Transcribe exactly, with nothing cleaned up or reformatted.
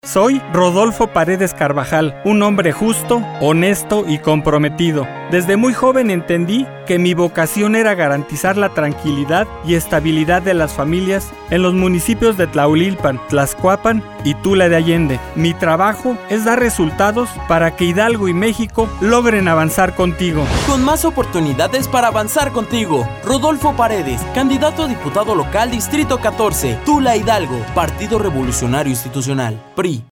Soy Rodolfo Paredes Carvajal, un hombre justo, honesto y comprometido. Desde muy joven entendí que mi vocación era garantizar la tranquilidad y estabilidad de las familias en los municipios de Tlahuililpan, Tlaxcuapan y Tula de Allende. Mi trabajo es dar resultados para que Hidalgo y México logren avanzar contigo. Con más oportunidades para avanzar contigo. Rodolfo Paredes, candidato a diputado local Distrito catorce, Tula Hidalgo, Partido Revolucionario Institucional, P R I.